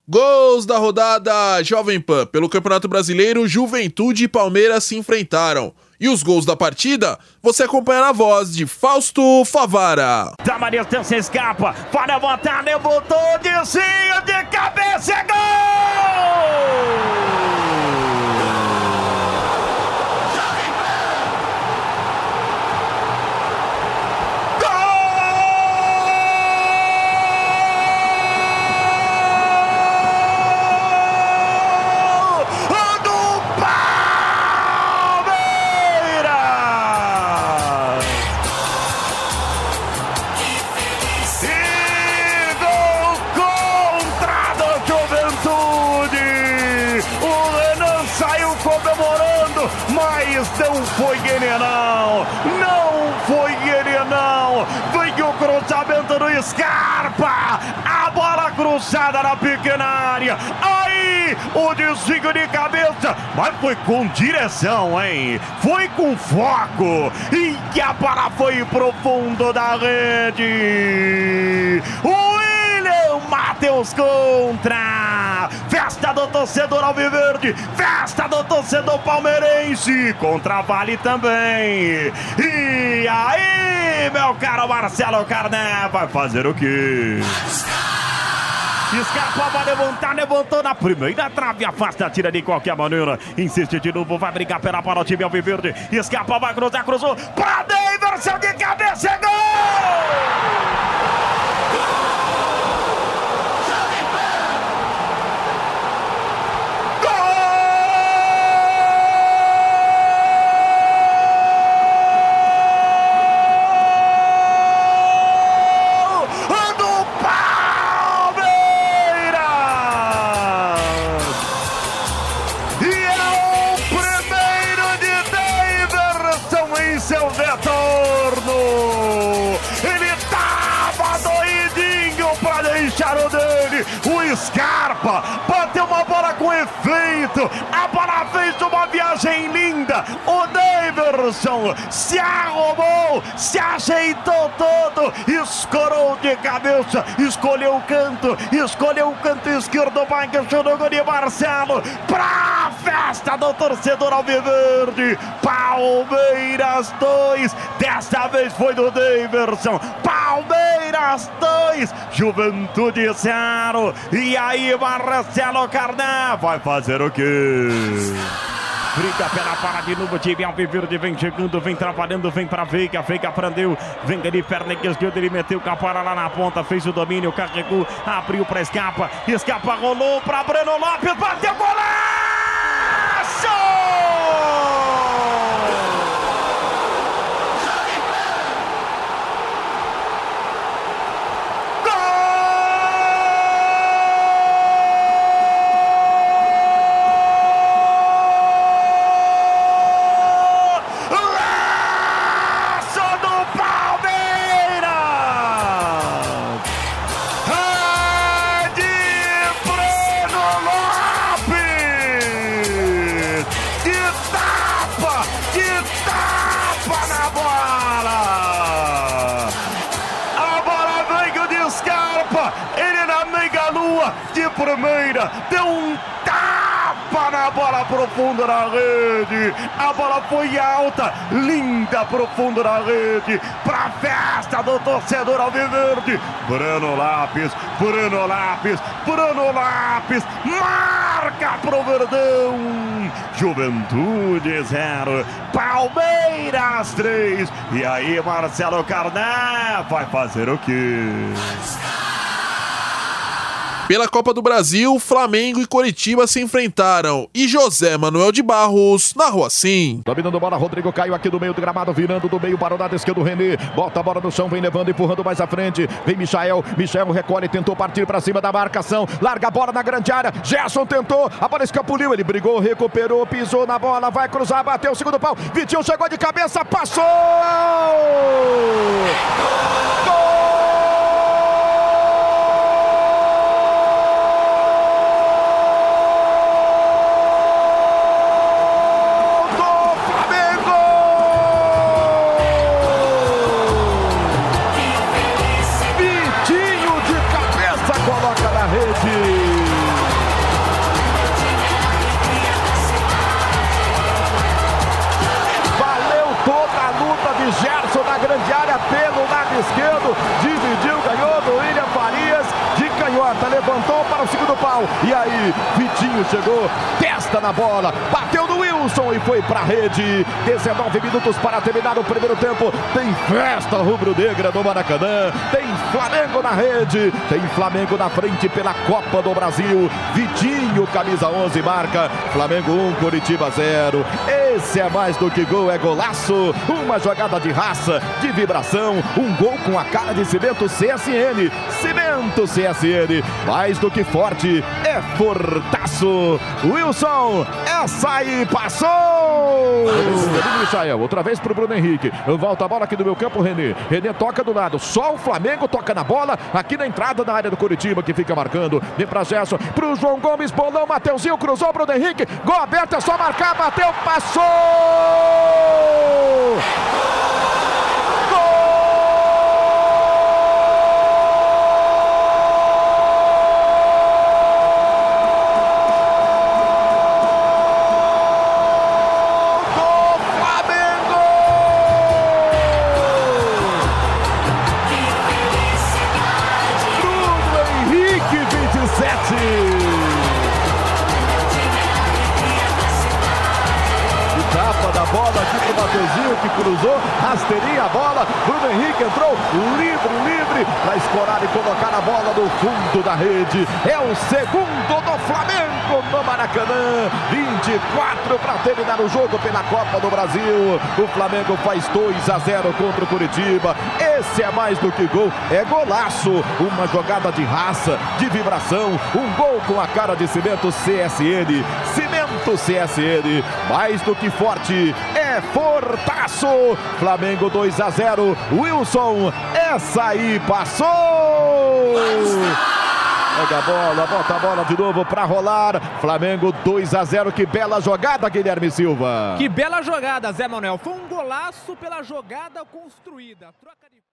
Gols da rodada Jovem Pan. Pelo Campeonato Brasileiro, Juventude e Palmeiras se enfrentaram. E os gols da partida, você acompanha na voz de Fausto Favara. Da Maria se escapa, vai levantar, levantou, desvio de cabeça, é gol! Mas não foi ele não foi ele não, veio o cruzamento do Scarpa, a bola cruzada na pequena área, aí o desvio de cabeça, mas foi com direção, hein, foi com foco, e que a bola foi pro fundo da rede, Matheus contra, festa do torcedor alviverde, festa do torcedor palmeirense, contra Vale também, e aí meu caro Marcelo Carné, vai fazer o quê? Scarpa vai levantar, levantou na primeira trave, afasta, tira de qualquer maneira, insiste de novo, vai brigar pela bola o time alviverde, Scarpa vai cruzar, cruzou, pra Daverson de cabeça, é gol! Seu retorno, ele tava doidinho pra deixar o dele, o Scarpa bateu uma bola com efeito, a bola fez uma viagem linda, o Daverson se arrumou, se ajeitou todo, escorou de cabeça, escolheu o canto esquerdo, vai questionando o gol de Marcelo, pra festa do torcedor alviverde, Palmeiras 2, desta vez foi do Daverson, Palmeiras 2, Juventude 0, e aí Marcelo Carné vai fazer o quê? Briga pela para de novo, time alviverde vem chegando, vem trabalhando, vem pra Veiga, Veiga prendeu, vem ali, perna esquerda, ele meteu o capara lá na ponta, fez o domínio, carregou, abriu pra Scarpa, Scarpa rolou pra Breno Lopes, bateu golaço! De primeira, deu um tapa na bola profunda na rede, a bola foi alta, linda, profunda na rede, pra festa do torcedor alviverde, Breno Lopes, marca pro Verdão, Juventude 0, Palmeiras 3, e aí Marcelo Carné vai fazer o quê? Pela Copa do Brasil, Flamengo e Coritiba se enfrentaram. E José Manuel de Barros narrou assim. Dominando bola, Rodrigo caiu aqui do meio do gramado, virando do meio para o lado esquerdo, René. Bota a bola no chão, vem levando, empurrando mais à frente. Vem Michael recolhe, tentou partir para cima da marcação. Larga a bola na grande área. Gerson tentou, a bola escapuliu. Ele brigou, recuperou, pisou na bola, vai cruzar, bateu o segundo pau. Vitinho chegou de cabeça, passou! Gol! Coloca na rede. levantou para o segundo pau. E aí, Vitinho chegou, testa na bola, bateu no Wilson e foi para a rede. 19 minutos para terminar o primeiro tempo. Tem festa rubro-negra no Maracanã. Tem Flamengo na rede. Tem Flamengo na frente pela Copa do Brasil. Vitinho, camisa 11, marca. Flamengo 1, Coritiba 0. Esse é mais do que gol, é golaço. Uma jogada de raça, de vibração. Um gol com a cara de Cimento CSN. Cimento CSN, mais do que forte, é fortaço. Wilson, essa aí passou. Michael, outra vez pro Bruno Henrique. Volta a bola aqui do meu campo, René. René toca do lado, só o Flamengo toca na bola. Aqui na entrada da área do Coritiba, que fica marcando. Vem pra Gerson, pro João Gomes, bolão, Mateuzinho, cruzou, Bruno Henrique. Gol aberto, é só marcar, bateu, passou. Tapa da bola aqui pro Mateuzinho, que cruzou, rasteirinha a bola. Bruno Henrique entrou livre para escorar e colocar a bola no fundo da rede. É o segundo do Flamengo no Maracanã. 24 para terminar o jogo pela Copa do Brasil. O Flamengo faz 2-0 contra o Coritiba. Esse é mais do que gol, é golaço. Uma jogada de raça, de vibração. Um gol com a cara de Cimento CSN. Cimento CSN, mais do que forte, é fortaço. Flamengo 2-0. Wilson, essa aí passou. Pega a bola, bota a bola de novo para rolar. Flamengo 2-0. Que bela jogada, Guilherme Silva. Que bela jogada, Zé Manuel. Foi um golaço pela jogada construída. Troca de